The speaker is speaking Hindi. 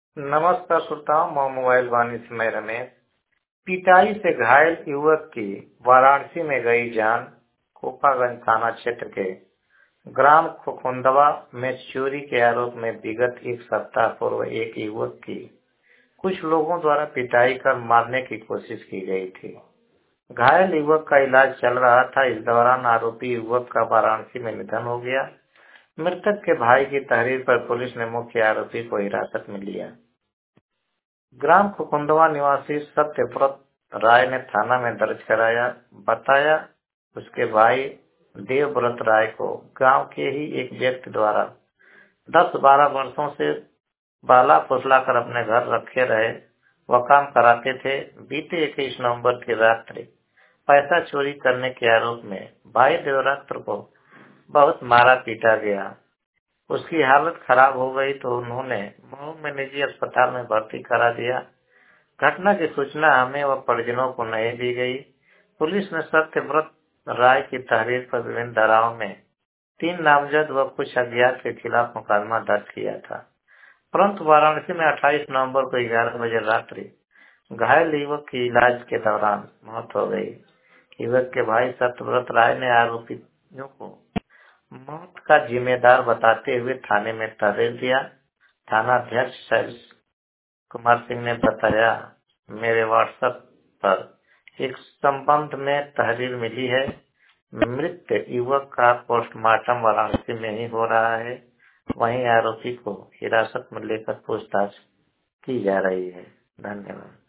नमस्कार श्रोताओं, मैं मोबाइल वाणी से मैं रमेश। पिटाई से घायल युवक की वाराणसी में गई जान। कोपागंज थाना क्षेत्र के ग्राम खुखुंदवा में चोरी के आरोप में विगत एक सप्ताह पूर्व एक युवक की कुछ लोगों द्वारा पिटाई कर मारने की कोशिश की गई थी। घायल युवक का इलाज चल रहा था। इस दौरान आरोपी युवक का वाराणसी में निधन हो गया। मृतक के भाई की तहरीर पर पुलिस ने मुख्य आरोपी को हिरासत में लिया। ग्राम खुकुंदवा निवासी सत्यव्रत राय ने थाना में दर्ज कराया। बताया उसके भाई देवव्रत राय को गांव के ही एक व्यक्ति द्वारा 10-12 वर्षों से बाला फुसला कर अपने घर रखे रहे वह काम कराते थे। बीते 21 नवंबर की रात्रि पैसा चोरी करने के आरोप में भाई देवव्रत को बहुत मारा पीटा गया। उसकी हालत खराब हो गई तो उन्होंने मऊ में निजी अस्पताल में भर्ती करा दिया। घटना की सूचना हमें व परिजनों को नहीं दी गई। पुलिस ने सत्यव्रत राय की तहरीर पर विभिन्न धाराओं में 3 नामजद व कुछ अज्ञात के खिलाफ मुकदमा दर्ज किया था। परंतु वाराणसी में 28 नवंबर को 11 बजे रात्रि घायल युवक की इलाज के दौरान मौत हो गई। युवक के भाई सत्यव्रत राय ने आरोपियों को मौत का जिम्मेदार बताते हुए थाने में तहरीर दिया। थाना अध्यक्ष शैलेश कुमार सिंह ने बताया, मेरे व्हाट्सएप पर एक संबंध में तहरीर मिली है। मृत युवक का पोस्टमार्टम वाराणसी में ही हो रहा है। वहीं आरोपी को हिरासत में लेकर पूछताछ की जा रही है। धन्यवाद।